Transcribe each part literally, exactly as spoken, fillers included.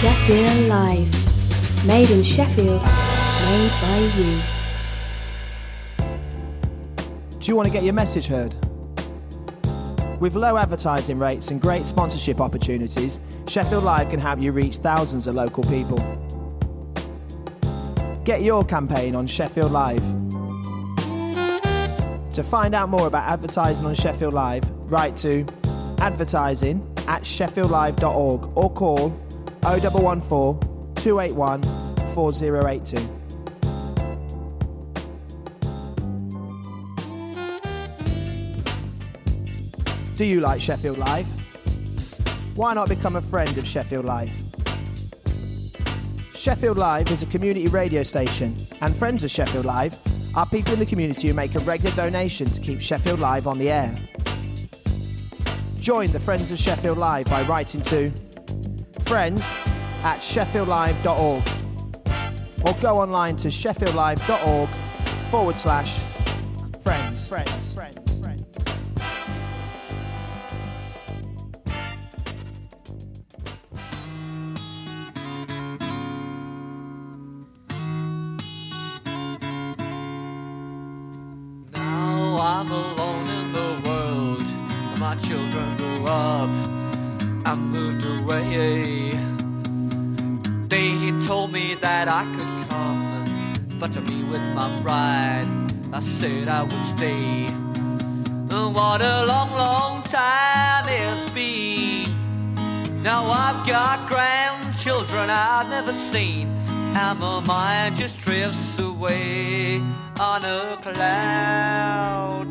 Sheffield Live. Made in Sheffield, made by you. Do you want to get your message heard? With low advertising rates and great sponsorship opportunities, Sheffield Live can help you reach thousands of local people. Get your campaign on Sheffield Live. To find out more about advertising on Sheffield Live, write to advertising at sheffield live dot org or call oh one one four, two eight one, four oh eight two. Do you like Sheffield Live? Why not become a friend of Sheffield Live? Sheffield Live is a community radio station, and friends of Sheffield Live are people in the community who make a regular donation to keep Sheffield Live on the air. Join the Friends of Sheffield Live by writing to friends at sheffield live dot org or go online to sheffield live dot org forward slash friends. Friends. Friends. I'm alone in the world. My children grew up, I moved away. They told me that I could come, but to be with my bride, I said I would stay. What a long, long time it's been. Now I've got grandchildren I've never seen, and my mind just drifts away on a cloud.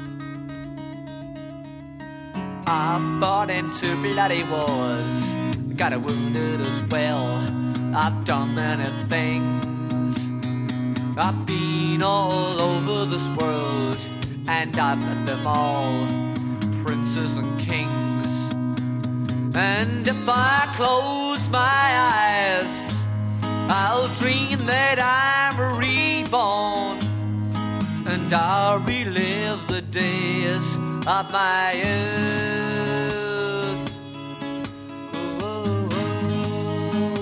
I fought into bloody wars, got wounded as well. I've done many things, I've been all over this world, and I've met them all, princes and kings. And if I close my eyes, I'll dream that I'm reborn, and I'll relive the days of my youth. Oh, oh,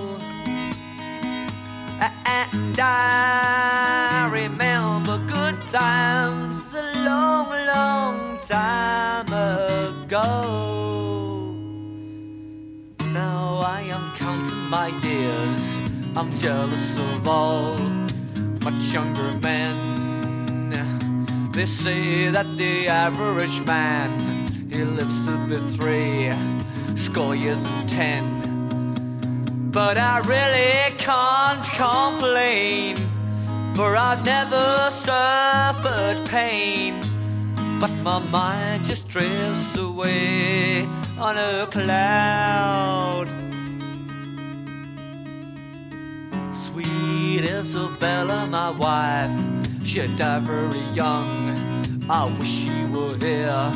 oh. And I remember good times a long, long time ago. Now I am counting my years, I'm jealous of all much younger men. They say that the average man, he lives to be three score years and ten. But I really can't complain, for I've never suffered pain. But my mind just drifts away on a cloud. Sweet Isabella, my wife, she died very young, I wish she were here.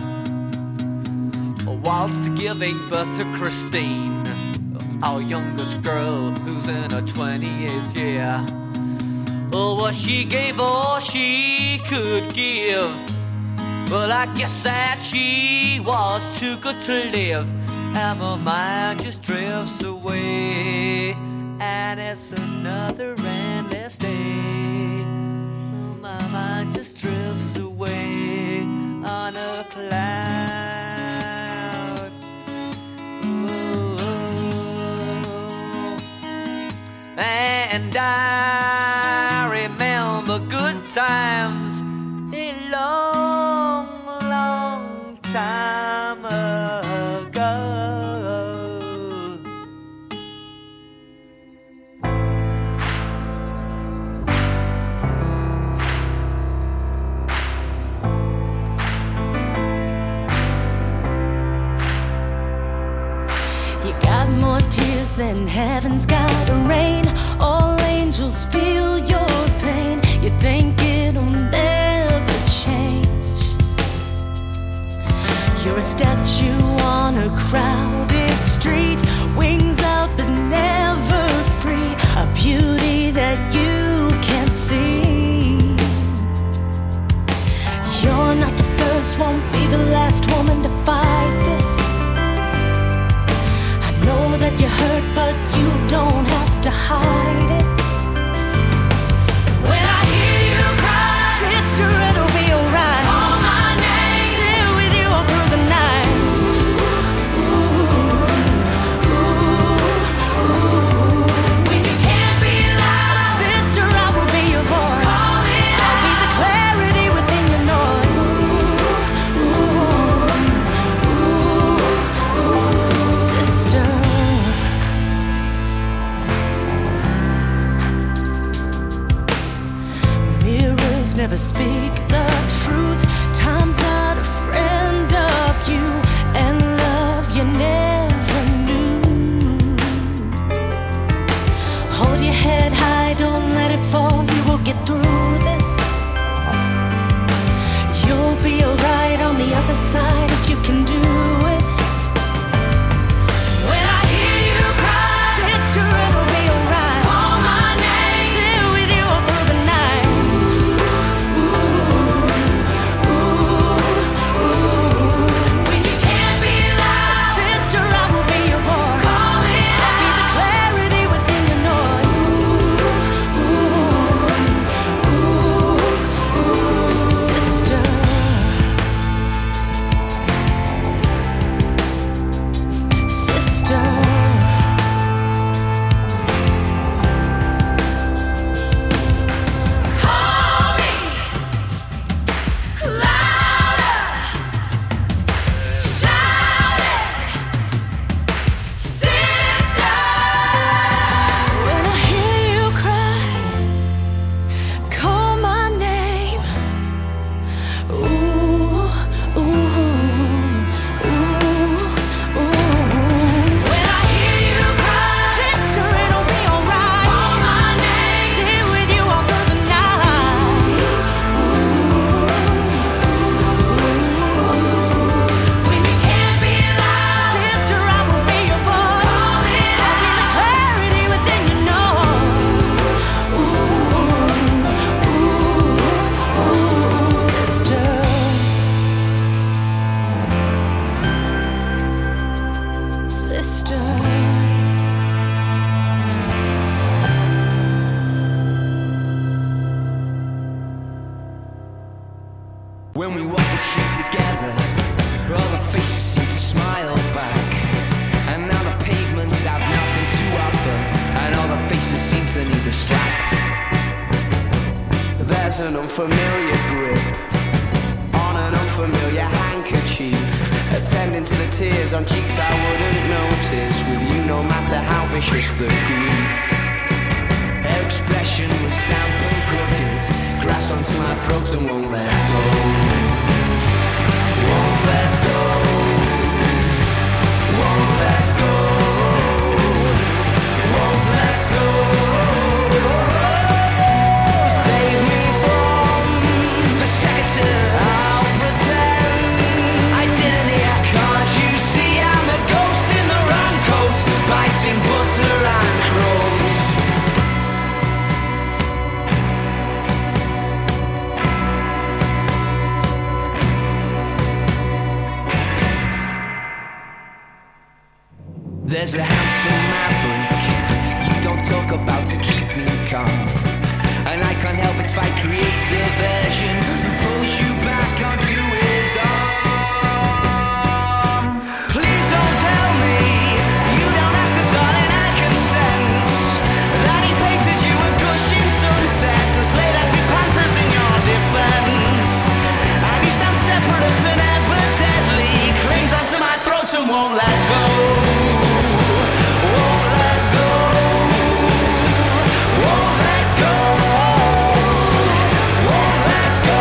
Whilst giving birth to Christine, our youngest girl, who's in her twenty-eighth year. Oh, well, she gave all she could give. Well, I guess that she was too good to live, and my mind just drifts away, and it's another endless day. My mind just drifts away on a cloud. Ooh, and I remember good times a long, long time ago. Got more tears than heaven's got rain. All angels feel your pain. You think it'll never change. You're a statue on a crowded street, wings out but never free. A beauty that you can't see. You're not the first, won't be the last woman to fight this. Know that you hurt, but you don't mother speak the truth. Time's not a friend of you, and love you never knew. Hold your head high, don't let it fall. You will get through this. You'll be alright on the other side if you can do it. When I hear you cry, sister, it'll be alright. Call my name, sit with you all through the night. Ooh, ooh, ooh, ooh. When you can't be loud, sister, I will be your voice. Call it out. I'll be the clarity within your noise. Ooh, ooh, ooh, ooh. Sister, sister. Call me louder, shout it, sister. When I hear you cry, call my name. Ooh, ooh, ooh, ooh. When I hear you cry, sister, it'll be alright. Call my name, sit with you all through the night. When you can't be loud, sister, I will be your voice. Call it out. I'll be the clarity within your noise. Ooh, ooh, ooh, sister. Sister. When we walk the streets together, all the faces seem to smile back. And now the pavements have nothing to offer, and all the faces seem to need a slap. There's an unfamiliar grip on an unfamiliar handkerchief, attending to the tears on cheeks I wouldn't notice with you, no matter how vicious the grief. Her expression was damp and crooked, grasps onto my throat and won't let go. Won't let go. Won't let go. Won't let go. Save me from the second. I'll pretend I didn't hear. Can't you see I'm a ghost in the wrong coat, biting butter and crumbs? There's a handsome maverick you don't talk about to keep me calm, and I can't help but fight creative version who pulls you back onto his arm. Please don't tell me you don't have to, darling, I can sense that he painted you a gushing sunset and slayed happy panthers in your defense, and you stand separate and ever deadly, clings onto my throat and won't let go. Won't let go. Won't let go. Won't let go.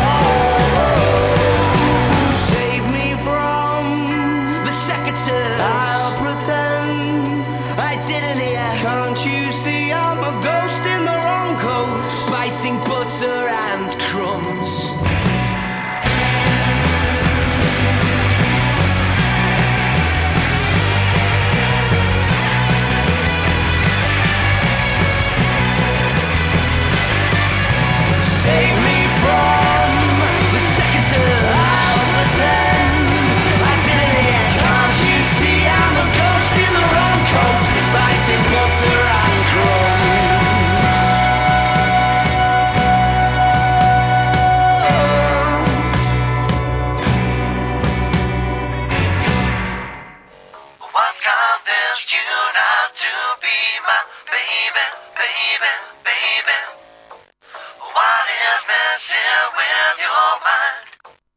Save me from the secretary. I'll pretend I didn't hear. Can't you see I'm a ghost in the wrong coat, biting butter and crumbs? Save me from the secretary. I'll pretend I didn't hear. Can't you see I'm a ghost in the wrong coat, biting butter and crumbs? What's convinced you not to be my baby, baby, baby? What is messing with your mind?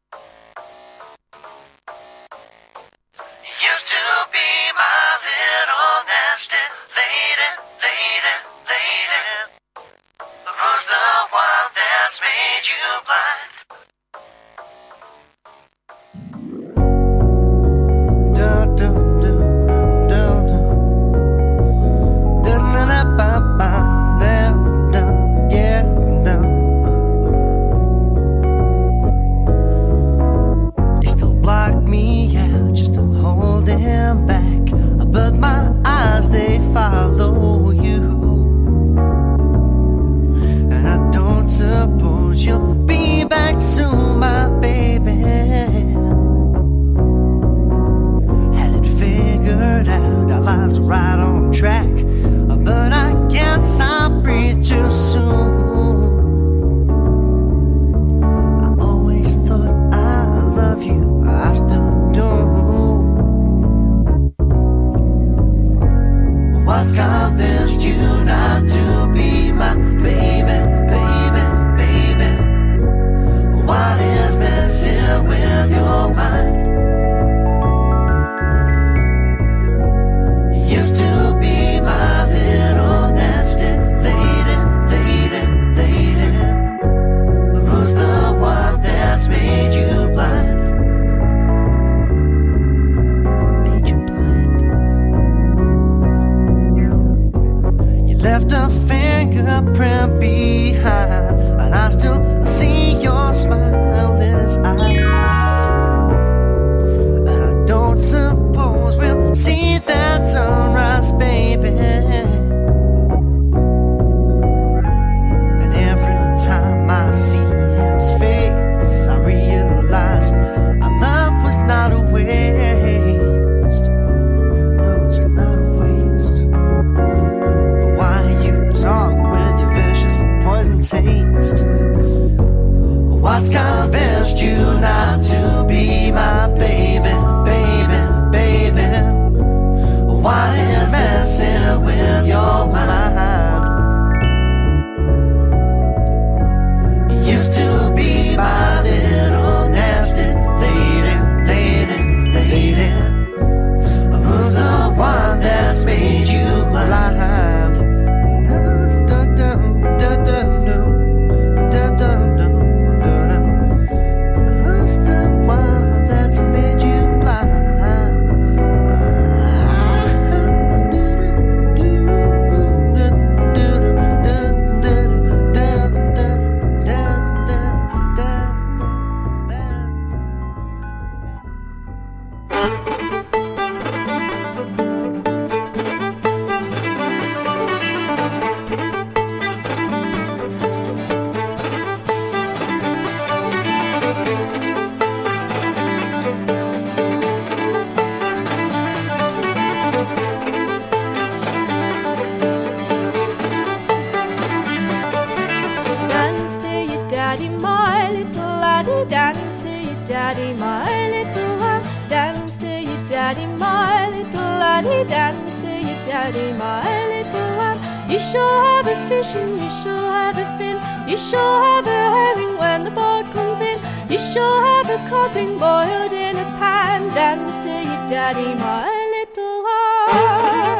Used to be my little nasty lady, lady, lady. Who's the one that's made you follow you. And I don't suppose you'll be back soon, my baby. Had it figured out, our lives are right on track, but I guess I breathe too soon. I always thought I love you, I still do. What's convinced you not to be my baby, baby, baby? What is messing with your mind? Used to be my little nasty lady, lady, lady. Who's the one that's made you blind? Made you blind. You left a fingerprint behind, and I still see your smile in his eyes. And I don't suppose we'll see that sunrise, baby. And every time I see his face, I realize our love was not a waste. No, it's not a waste. But why you talk with your vicious poison taste? What's convinced you not to be my baby, baby, baby? What is messing with your mind? Used to be my little nasty lady, lady, lady. Who's the one that's made you blind? Da, da, da, da, da, no. Da, da, no, da, da. Who's the one that's made you blind? Dance to your daddy, my little laddie. Dance to your daddy, my little lad. Dance to your daddy, my little laddie. Dance to your daddy, my little lad. You shall have a fish and you shall have a fin. You shall have a herring when the boat comes in. You shall have a codling boiled in a pan. Dance to your daddy, my little lad.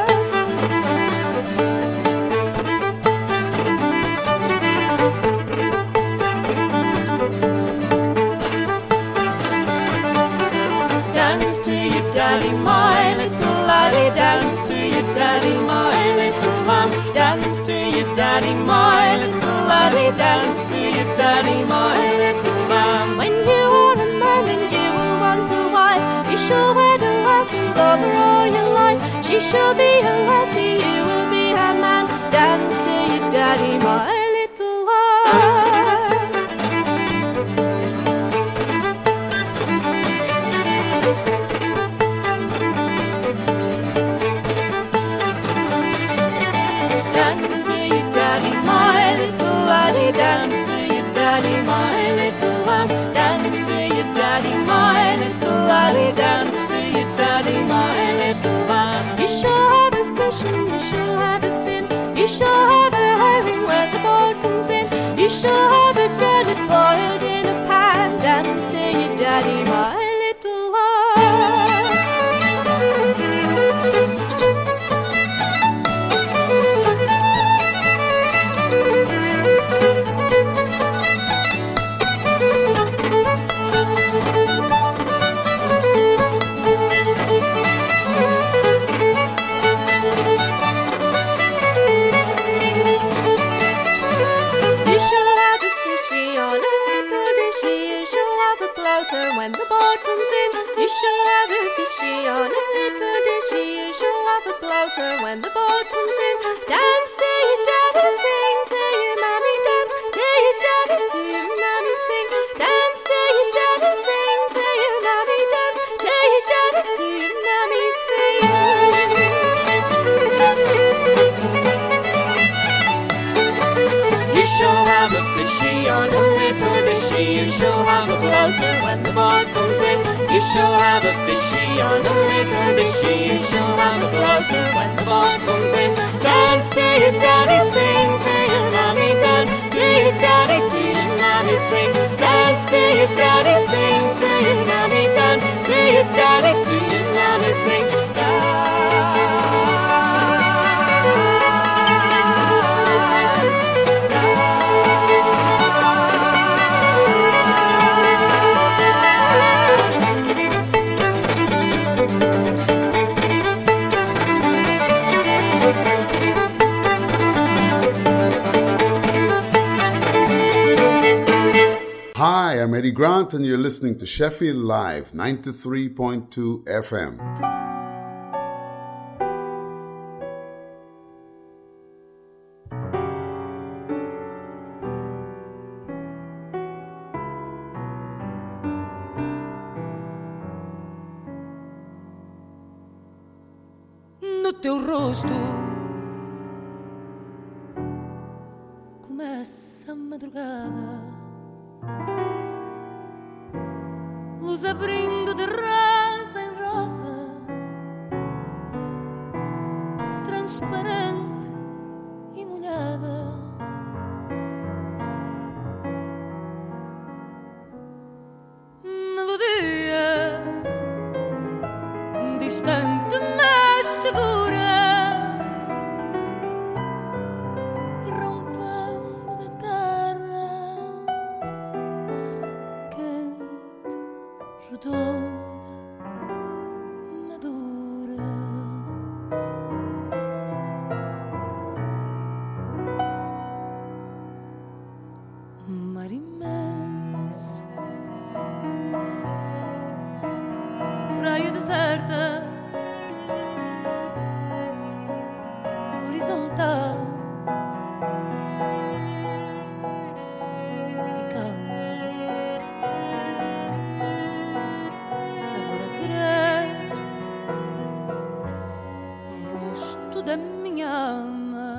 Dance to your daddy, my little laddie. Dance to your daddy, my little lamb. Dance to your daddy, my little laddie. Dance to your daddy, my little lamb. When you are a man and you will want a wife, you shall wed a lass and love her all your life. She shall be a lassie, you will be her man. Dance to your daddy, my little lad. Dance to your daddy, my little laddie. Dance to your daddy, my little lamb. Dance to your daddy, my little laddie. Dance to your daddy, my little lamb. You shall have a fish and you shall have a fin. You shall have a herring when the boat comes in. You shall have a breaded boiled in a pan. Dance to your daddy, my little lad. comes in. Dance to your daddy, sing to your mommy, dance to your daddy, to your mommy, sing. Dance to your daddy, sing to your mommy, dance to your daddy, to your mommy, sing. You shall have a fishy on a little dishy. You shall have a bloater when the boy comes in. You shall have a fishy on a little dishy. You shall have a bloater when the boy comes in. Dance to your daddy, sing to your mommy, dance to your daddy, to your mommy, sing. Dance to your daddy, sing to your mommy, dance to your daddy, to your mommy, sing. Hi, I'm Eddie Grant, and you're listening to Sheffield Live, ninety-three point two F M. No teu rosto começa a madrugada, luz abrindo de rosa em rosa, transparente e molhada. Melodia distante mas segura, rompendo da terra, quente, redonda, madura. Mar imenso, praia deserta, horizontal e calma, sabor agreste, rosto da minha alma.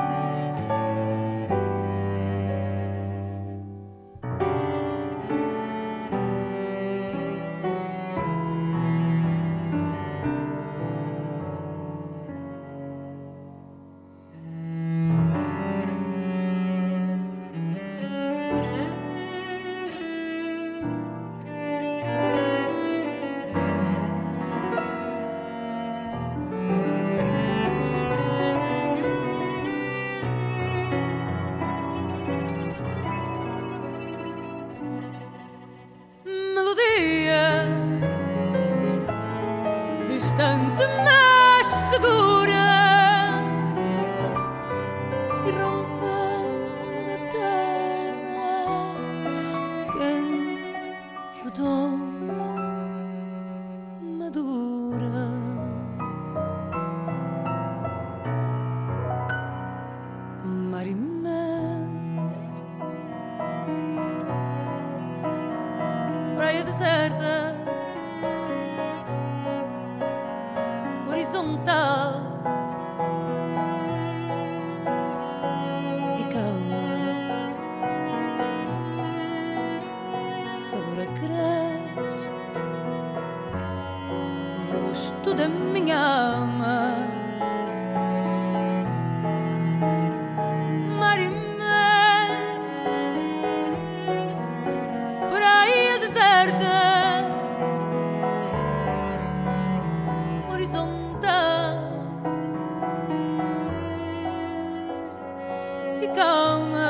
Melodia distante mas segura, e rompendo da terra, quente, redonda, madura. Mar imenso, praia deserta, horizontal e calma, sabor agreste, rosto da minha alma. Mar imenso, praia deserta, horizontal e calma,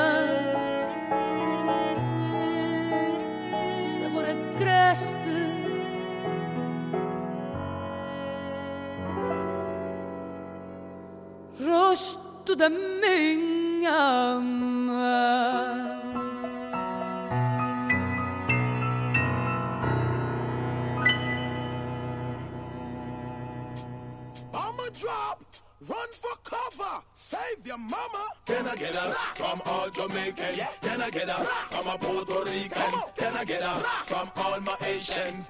sabor agreste, rosto da minha alma. I'ma drop, run for cover. Save your mama. Can I get her from all Jamaicans? Can I get her from a Puerto Rican? Can I get her from all my Asians?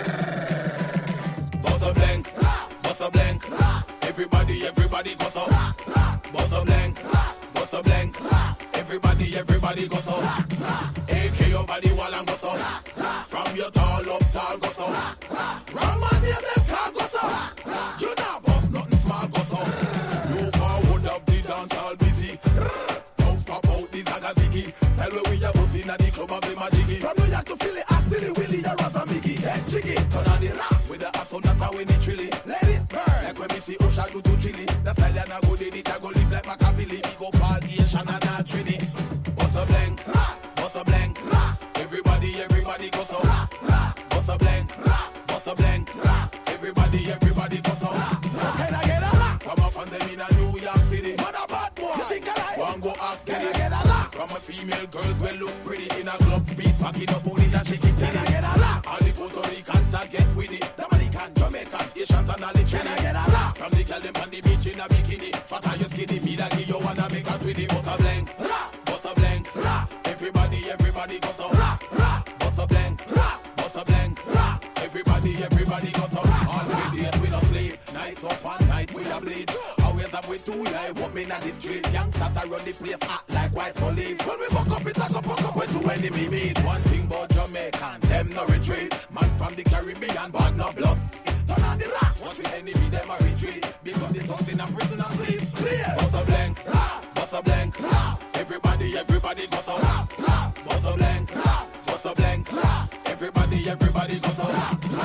Bust a blank, bust a blank. Everybody, everybody goes up. Bust a blank, bust a blank. Everybody, everybody goes up. A K over the wall and goes up. From your tall up, tall goes up. Wrong man, near them car goes up. You not boss nothing small goes up. You forward of the dance all busy. Don't pop out the Zagazigi. Tell me we are bossing at the club of the Majigi. From New York to Philly, I still Willie, you're a Mickey. Head jiggy, turn on the rap with the asonata when it trilly. Let it burn. Like when we see Osha do to chili. The stallion I go did it, I go live like Machiavelli. We go party and Shannon and Trini. Bust a blank, bust a blank. Everybody, everybody goes so. Bust a blank, bust a blank. Everybody, everybody goes so. Can I get a laugh? From up on them in a New York City. What a bad boy. You think I like? One go ask, can I get a laugh? From a female girl, well look pretty in a club speed. Pack it up, booty and shake it. Can I get a laugh? All the Puerto Ricans are get with it. Dominican, Jamaican, Asians and all the Can I get a laugh? From the girl them on the beach in a bikini. Fat and you skinny, me that give you wanna make a twitty. Bust a blank, bust a blank. Everybody, everybody goes so. Bust a blank, bust a blank. Everybody, everybody goes so. All we did, we don't sleep. Nights up and night, we are bleach. Always up with two guys, what me not the street. Youngsters I run the place, act like white police. When we walk up, it's like a fuck up with two enemy meet. One thing about Jamaican, them no retreat. Man from the Caribbean, but no blood. It's turn on the rock. Watch with enemy, them a retreat. Because the tongues in a prison and sleep. Clear. Bust a blank, bust a blank. Everybody, everybody goes so. Bust a blank, bust a blank. Everybody, everybody goes so.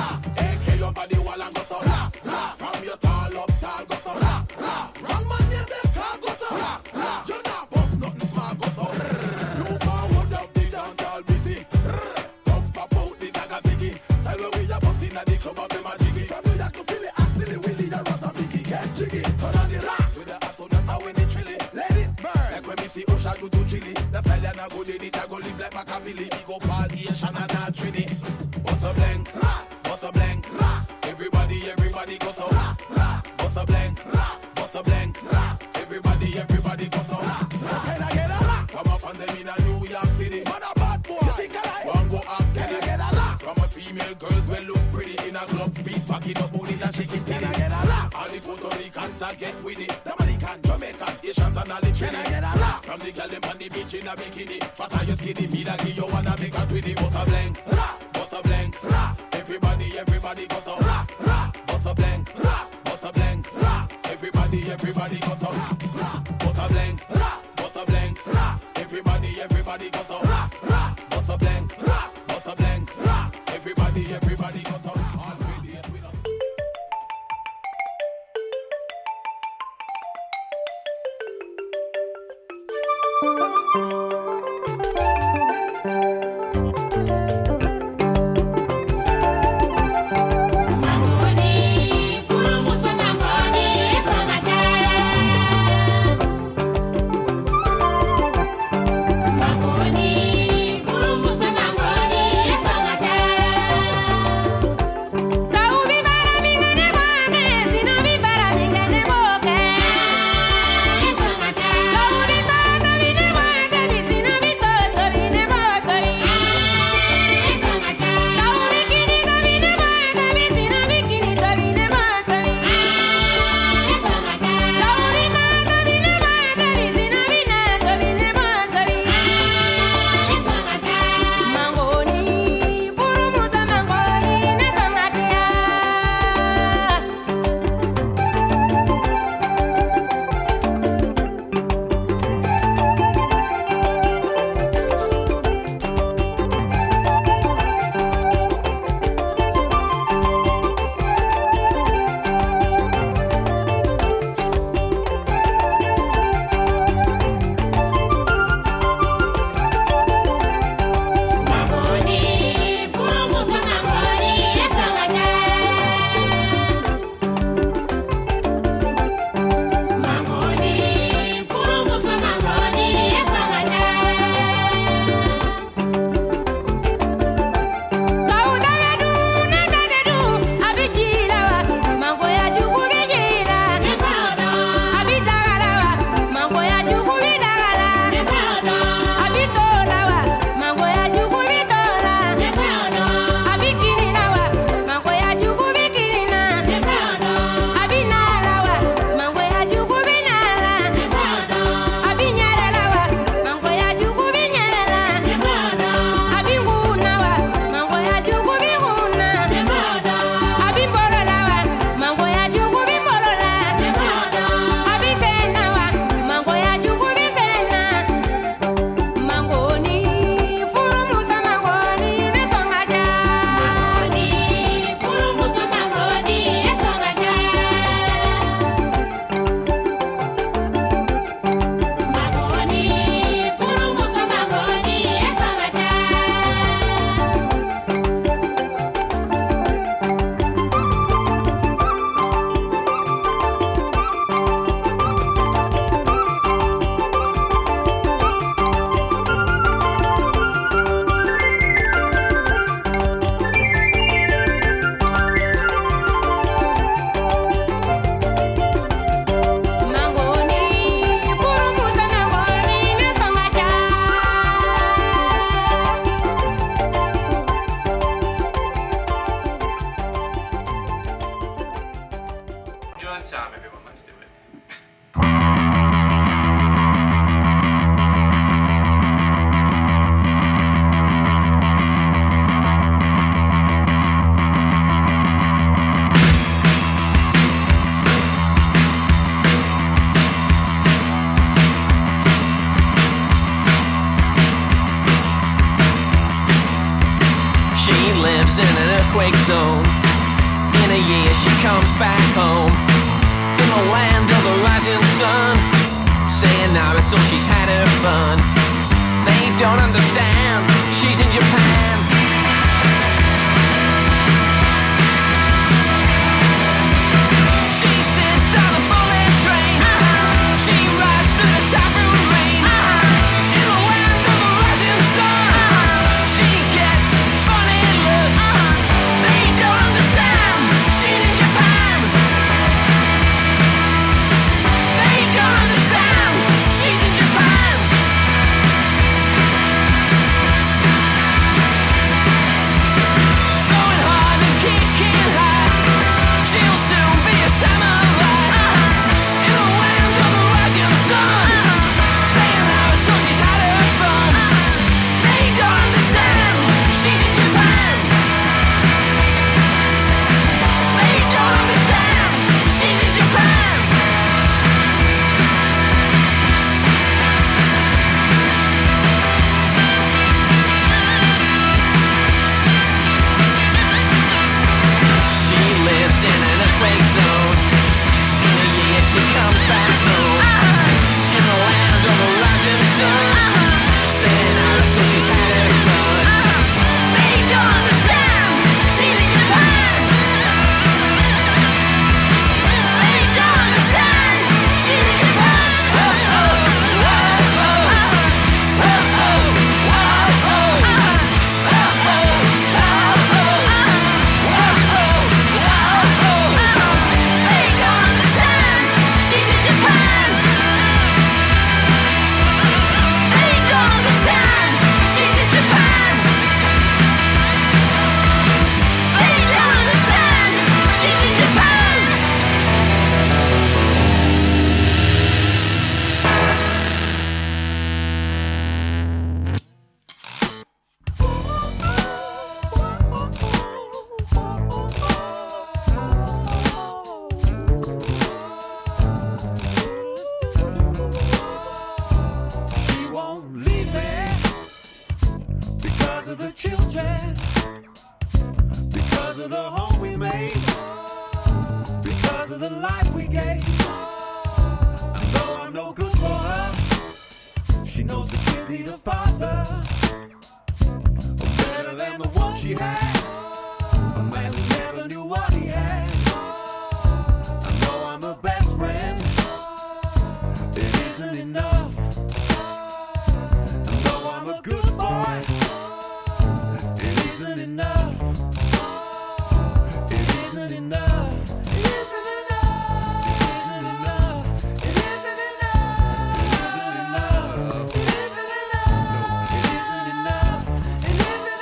A K over the wall and goes so. From your tall up, tall goes so. Wrong man, near them car goes so. You not boss nothing small goes so. You forward up the dance all busy. Thumbs pop out the Zagazigi. Tell me we are bossing at the club of the Majigi. From New York to Philly, I still Willie, you're a Mickey. Get jiggy, turn on the rock with the asonata when it trilly. Let it burn. Like when we see Osha do to chili. The stallion I go did it, I go live like Machiavelli. We go party and Shannon and Trini. Bust a blank, bust a blank. Everybody, everybody goes so. Bust a blank, bust a blank. Everybody, everybody goes so. Can I get a laugh? From up on them in a New York City. What a bad boy. You think I like? One go ask, can I get a laugh? From a female girl, well look pretty in a club speed. Pack it up, booty and shake it. Can I get a laugh? All the Puerto Ricans are get with it. Dominican, Jamaican, Asians and all the Can I get a laugh? From the girl them on the beach in a bikini. Fat and you skinny, me that give you wanna make a twitty. Bust a blank, bust a blank. Everybody, everybody goes so. Bust a blank, bust a blank. Everybody, everybody goes so. Bust a blank, bust a blank. Everybody, everybody goes so. Bust a blank, bust a blank. Everybody, everybody goes so. All we did, we don't. Don't be lives in an earthquake zone. In a year she comes back home, in the land of the rising sun, saying Naruto she's had her fun. They don't understand, she's in Japan. She sits on a bullet train, uh-huh. She rides through the typhoon rain, uh-huh. In the land of the rising sun, uh-huh. She gets funny looks, uh-huh. They don't understand, she's in Japan. They don't understand, she's in Japan. Going hard and kicking high, she'll soon be a samurai, uh-huh. In the land of the rising sun, uh-huh. Staying out until she's had her fun, uh-huh. They don't understand, she's in Japan. They don't understand, she's in Japan. She lives in an earthquake zone. In a year she comes back home, uh-huh. In the land of the rising sun, uh-huh. Staying out until she's had her fun, uh-huh. They don't understand, she's in Japan. They don't understand, she's in Japan. Oh, oh, whoa, oh, uh-huh. Oh, oh, whoa, oh, uh-huh. Oh, oh, whoa, oh, uh-huh. Whoa, oh, whoa, oh, uh-huh. They don't understand, she's in Japan. They don't understand, she's in Japan. They don't understand, she's in Japan. She won't leave me because of the children, because of the home we made, because of the life we gave. And though I'm no good for her, she knows the kids need a father, better than the one she had, a man who never knew what he had. And though I'm her best friend, it isn't enough. And though I'm a good boy, it isn't enough. It isn't enough. It isn't enough. It isn't enough. It isn't enough. It isn't enough. It isn't enough. It isn't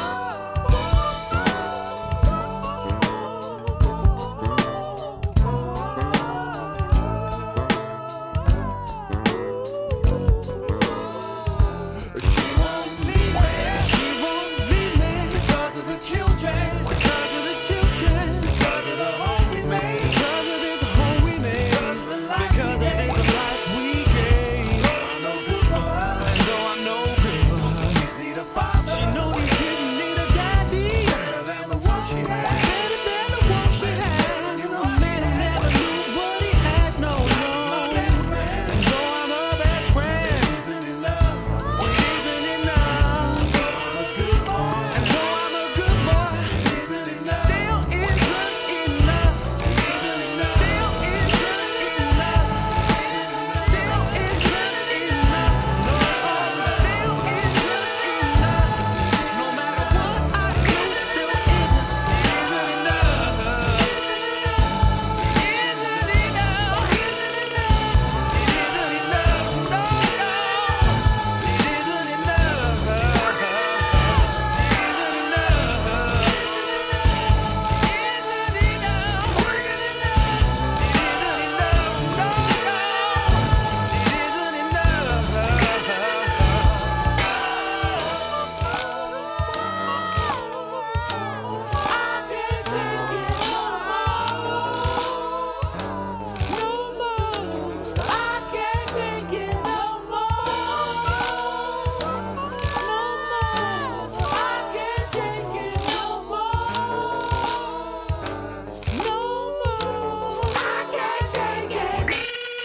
enough.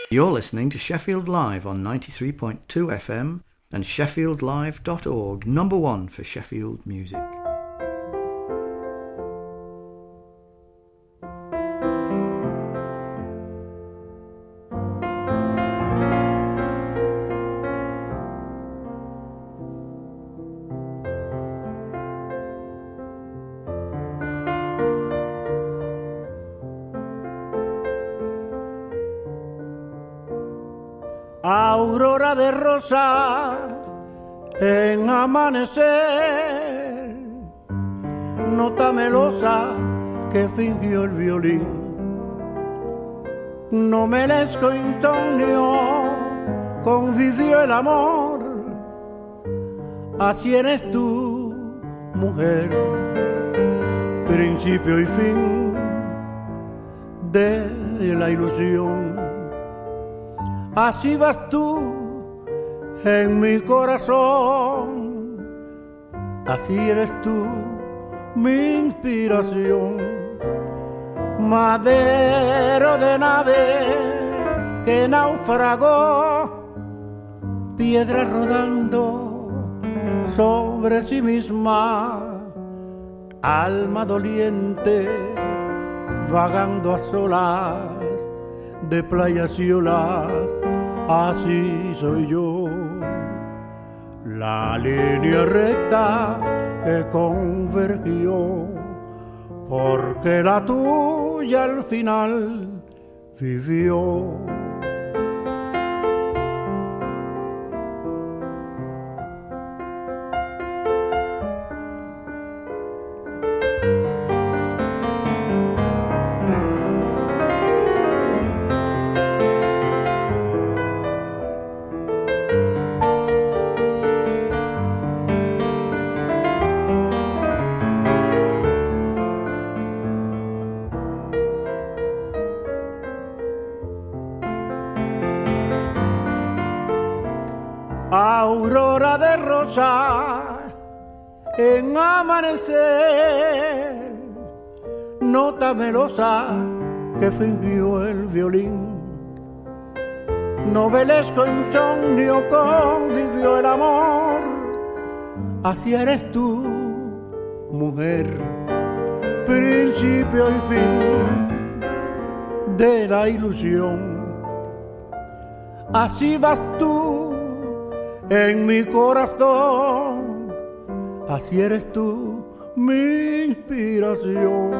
You're listening to Sheffield Live on ninety-three point two F M and sheffield live dot org, number one for Sheffield music. Aurora de rosa en amanecer, nota melosa que fingió el violín, novelesco insomnio convivió el amor, así eres tú, mujer, principio y fin de la ilusión. Así vas tú en mi corazón, así eres tú mi inspiración, madero de nave que naufragó, piedra rodando sobre sí misma, alma doliente vagando a solas de playas y olas, así soy yo, la línea recta que convergió, porque la tuya al final vivió. Aurora de rosa en amanecer, nota melosa que fingió el violín, novelesco insomnio convivió el amor, así eres tú, mujer, principio y fin de la ilusión, así vas tú en mi corazón, así eres tú mi inspiración,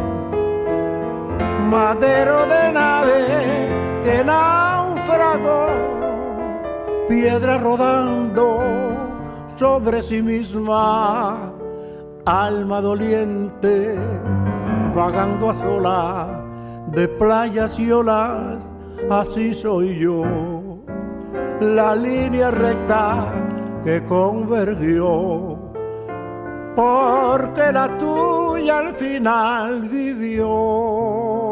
madero de nave que naufragó, piedra rodando sobre sí misma, alma doliente vagando a solas de playas y olas, así soy yo, la línea recta que convergió, porque la tuya al final vivió.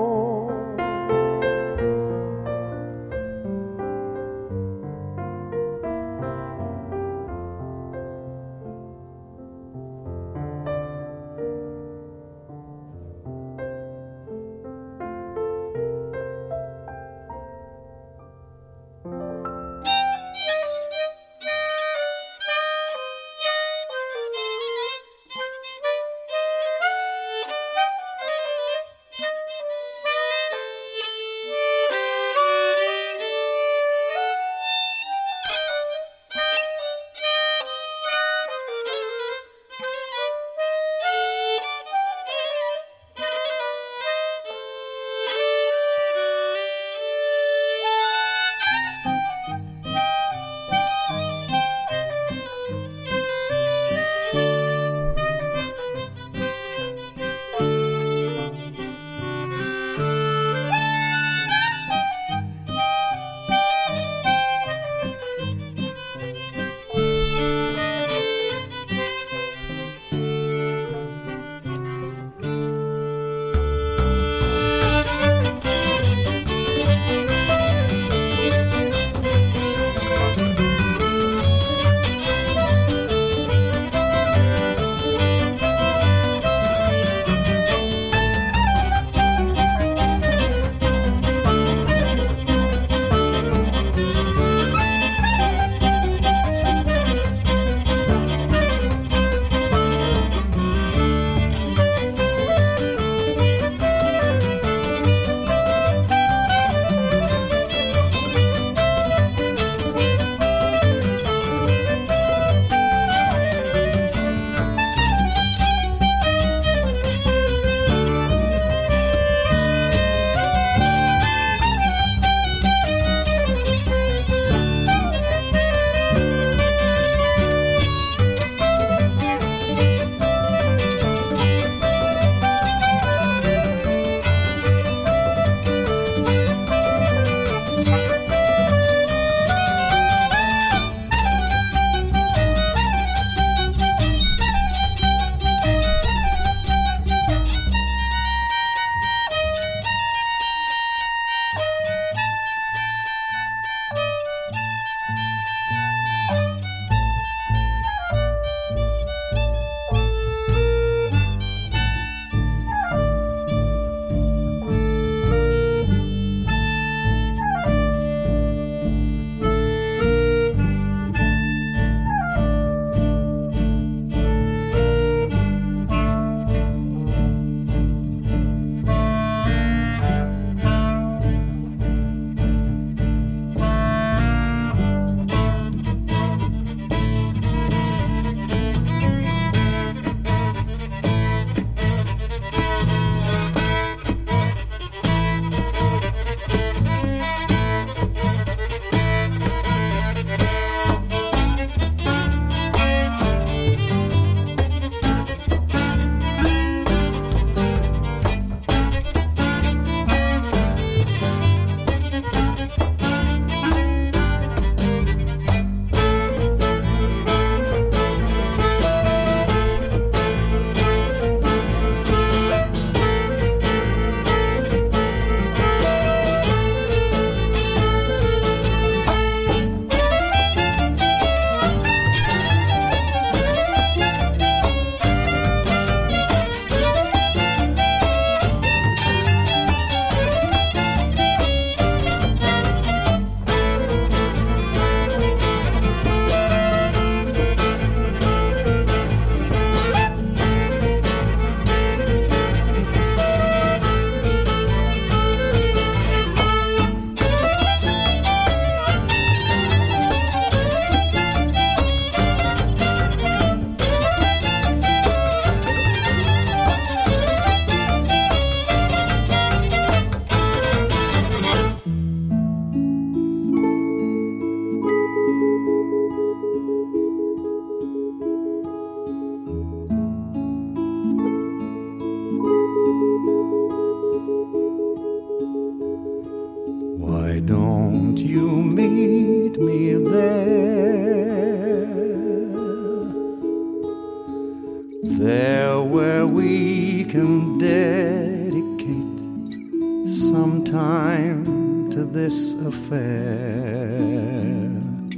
where we can dedicate some time to this affair.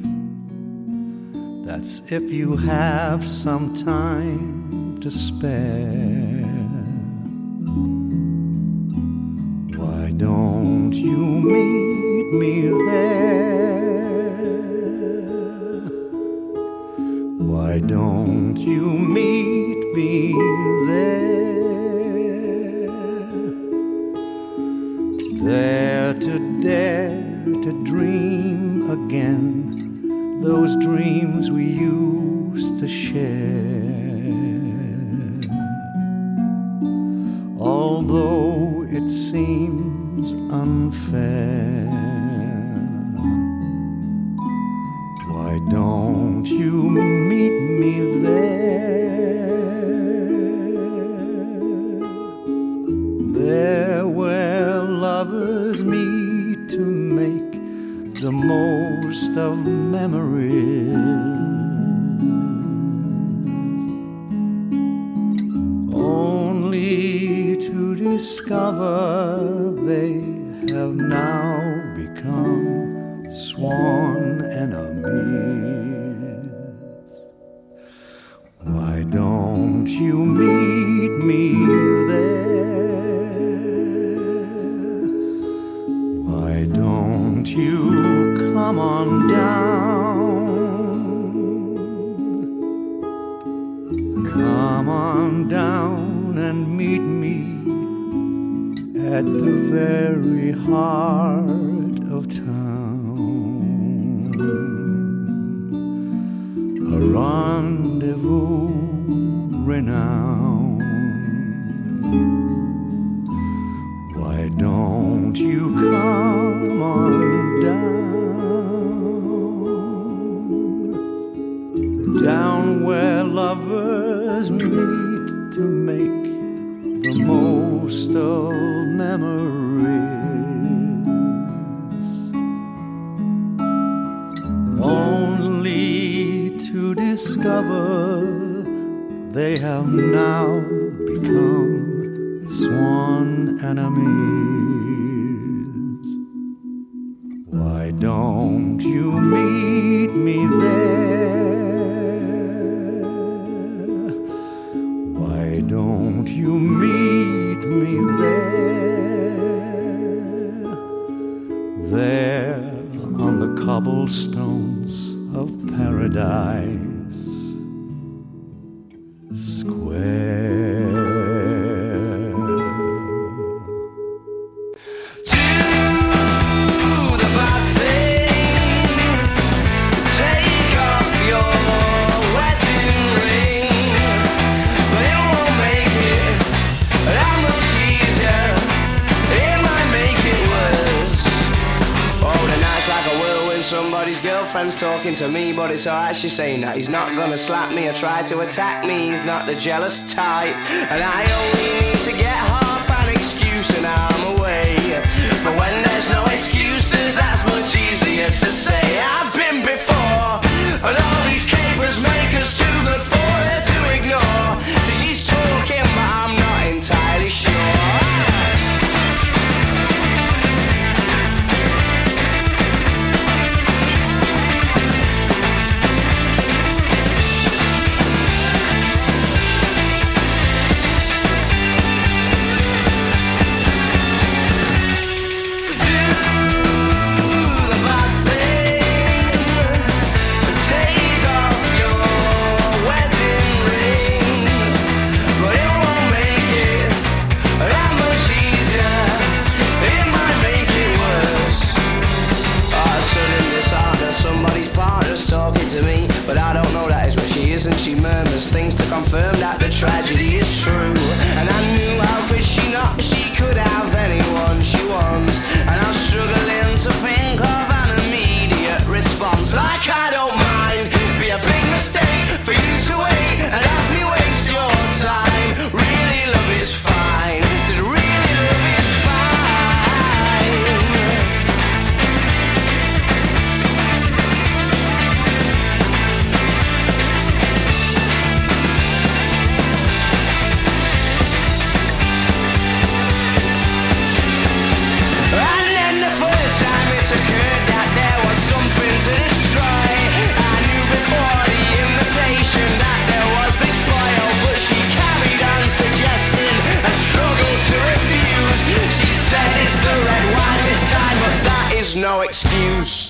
That's if you have some time to spare. Why don't you meet me there? Why don't you meet me there? There to dare to dream again those dreams we used to share. Although it seems unfair, why don't you meet me there? There where lovers meet to make the most of memories, only to discover they have now become sworn enemies. Why don't you meet me there? Why don't you come on down? Come on down and meet me at the very heart of town. A rendezvous renowned. Why don't you come on down? Down where lovers meet to make the most of memories, only to discover they have now become sworn enemies. Why don't you meet me there? Why don't you meet me there? There on the cobblestones of Paradise Square. Somebody's girlfriend's talking to me, but it's alright, she's saying that he's not gonna slap me or try to attack me. He's not the jealous type, and I only need to get half an excuse and I'm away. But when there's no excuses, that's much easier to say. I've been before, and all these capers make us too good for her to ignore. So she's talking, but I'm not entirely sure. Talking to me, but I don't know that is what she is, and she murmurs things to confirm that the tragedy is true. And I knew how could she not, she could have anyone she wants, and I'm struggling to think of an immediate response. Like I don't mind, be a big mistake for you to wait and have me waste your time. Really love is fine, to really love is there's no excuse.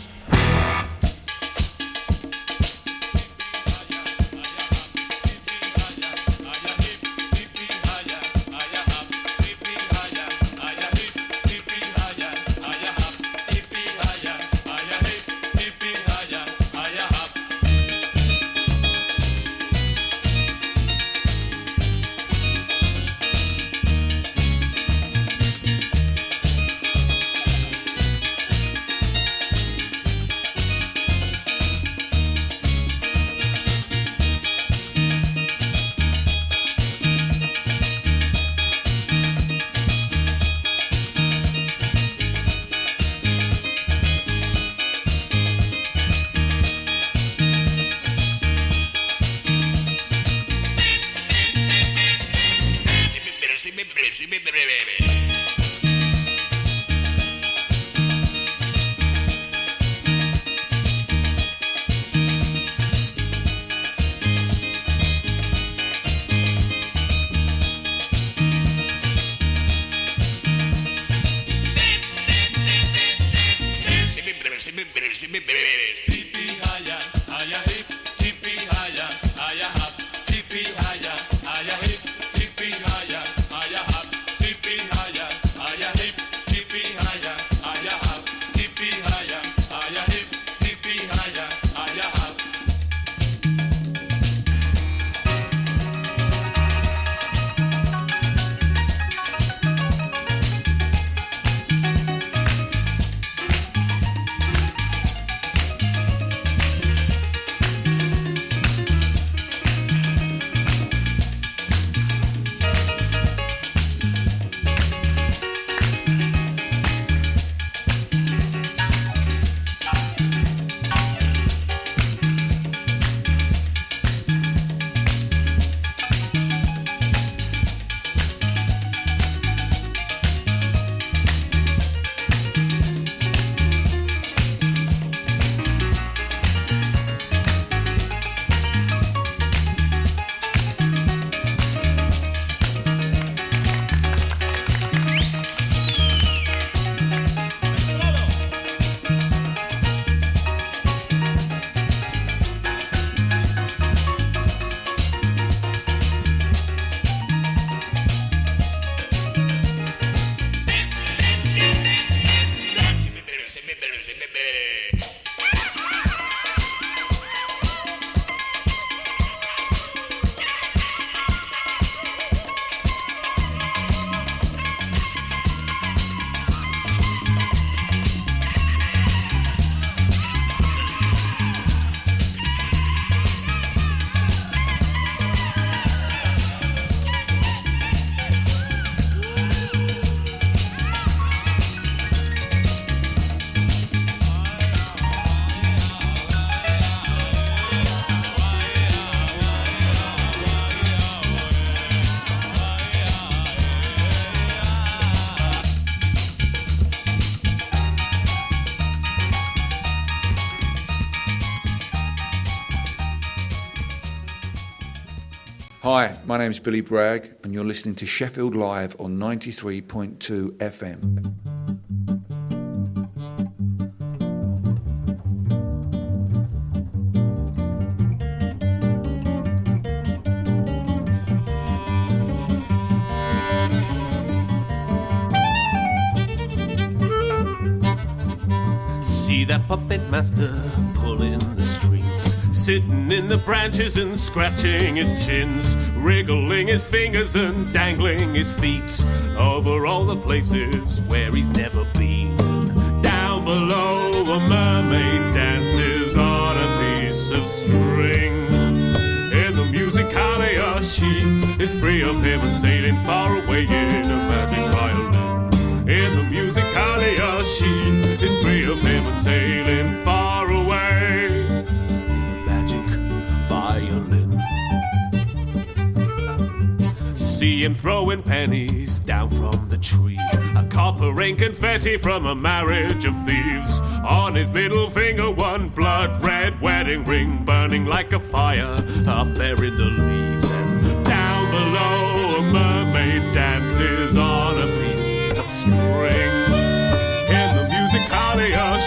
Hi, my name's Billy Bragg, and you're listening to Sheffield Live on ninety-three point two F M. See that puppet master pulling the strings, sitting in the branches and scratching his chins, wriggling his fingers and dangling his feet over all the places where he's never been. Down below, a mermaid dances on a piece of string. In the musicalia, she is free of him and sailing far away in a magic violin. In the musicalia, she is free of him and sailing far away. Magic violin. See him throwing pennies down from the tree, a copper ring confetti from a marriage of thieves. On his middle finger, one blood red wedding ring burning like a fire up there in the leaves. And down below, a mermaid dances on a piece of string. In the musicalia,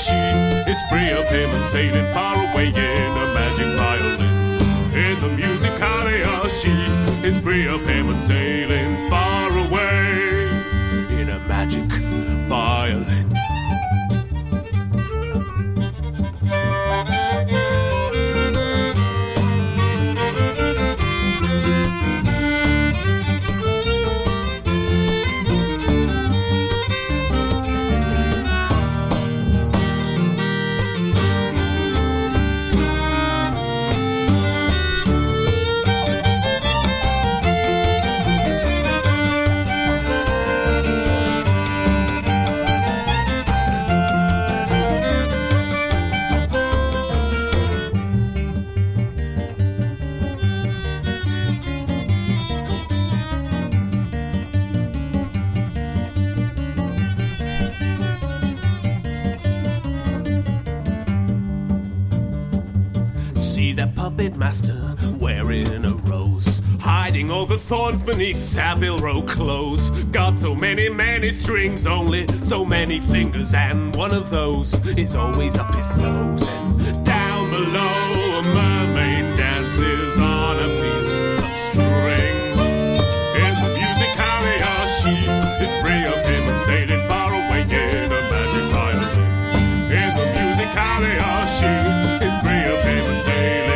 is free of him and sailing far away in a magic violin. In the musicalia, she is free of him and sailing far away in a magic violin. That puppet master wearing a rose, hiding all the thorns beneath Savile Row clothes. Got so many, many strings, only so many fingers, and one of those is always up his nose. And down below, a mermaid dances on a piece of string. In the musicalia, she is free of him and sailing far away in a magic violin. In the musicalia, she is free of him and sailing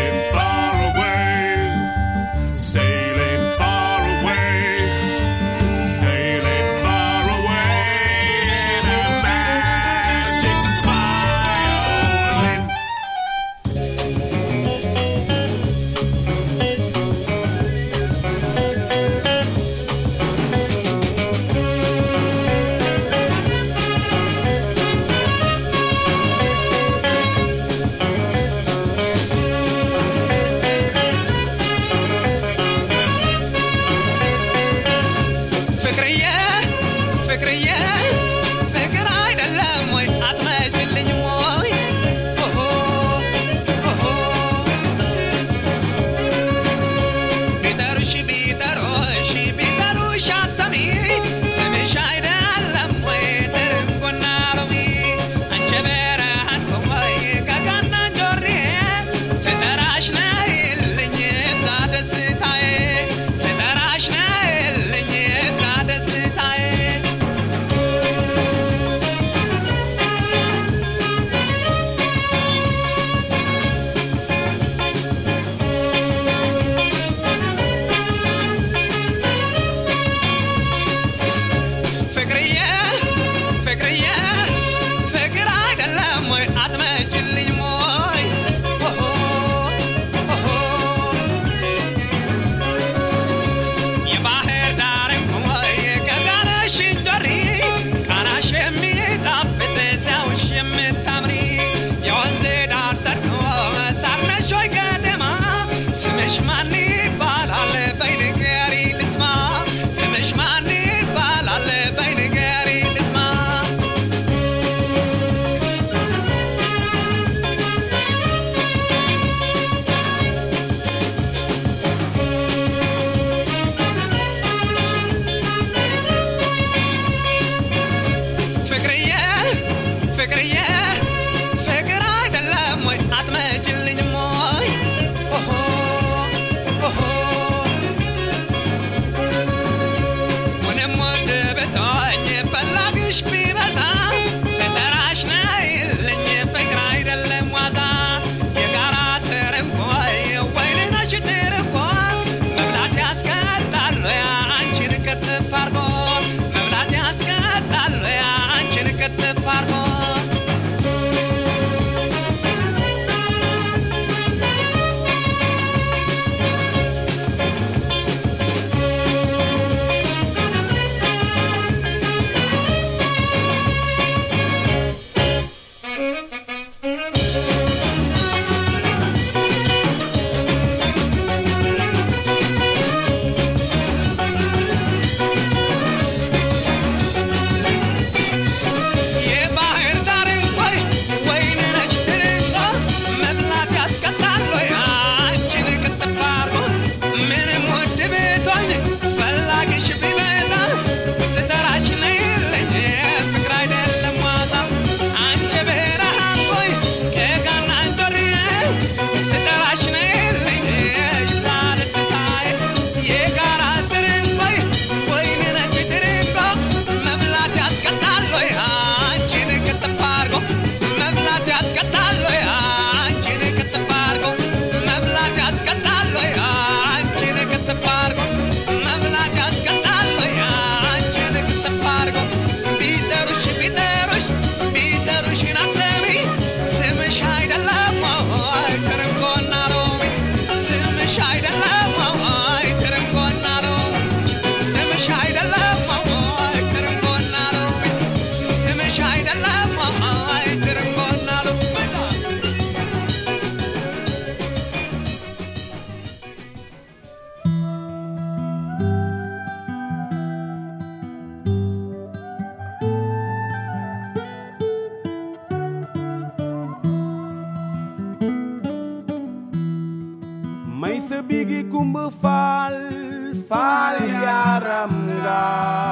may sa bigi kumba faal faal yaram nga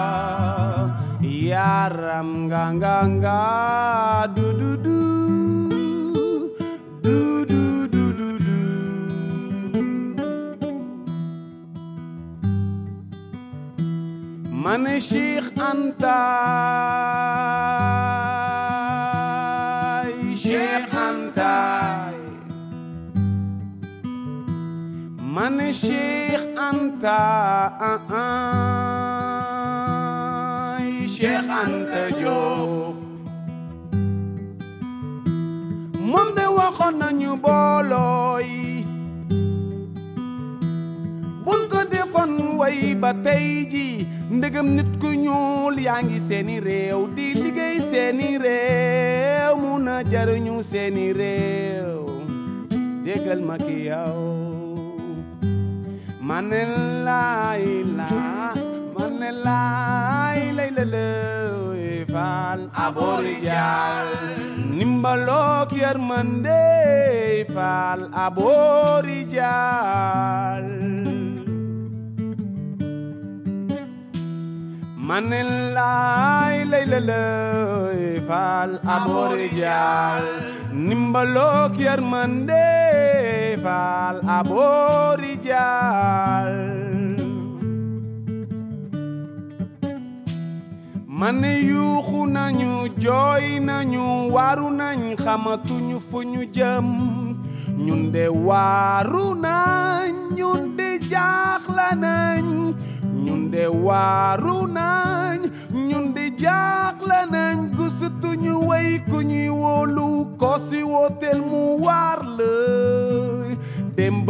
yaram nga nga nga du du du du du du du du mane Cheikh Anta Cheikh Anta mane Cheikh Anta ah ah Cheikh Anta Diop moom de waxoon nañu boolooy buñ ko defoon way ba tey ji ndegam nit ku ñuul yaa ngi seeni réew di liggéey seeni réew mun a jariñu seeni réew déggal ma ki yow mane laay la mane laay lay la lay faal aborijal nimbalook yërmande faal aborijal mane laay lay la lay faal aborijal nimbalook yërmande faal aborijal mane yuuxu nañu jooy nañu waaru nañ xamatuñu fu ñu jëm ñun de waaru nañ ñun de jaaxla nañ ñun de waaru nañ ñun de jaaxle nañ gisutuñu way ku ñuy wóolu ko si wooteel mu waar la dem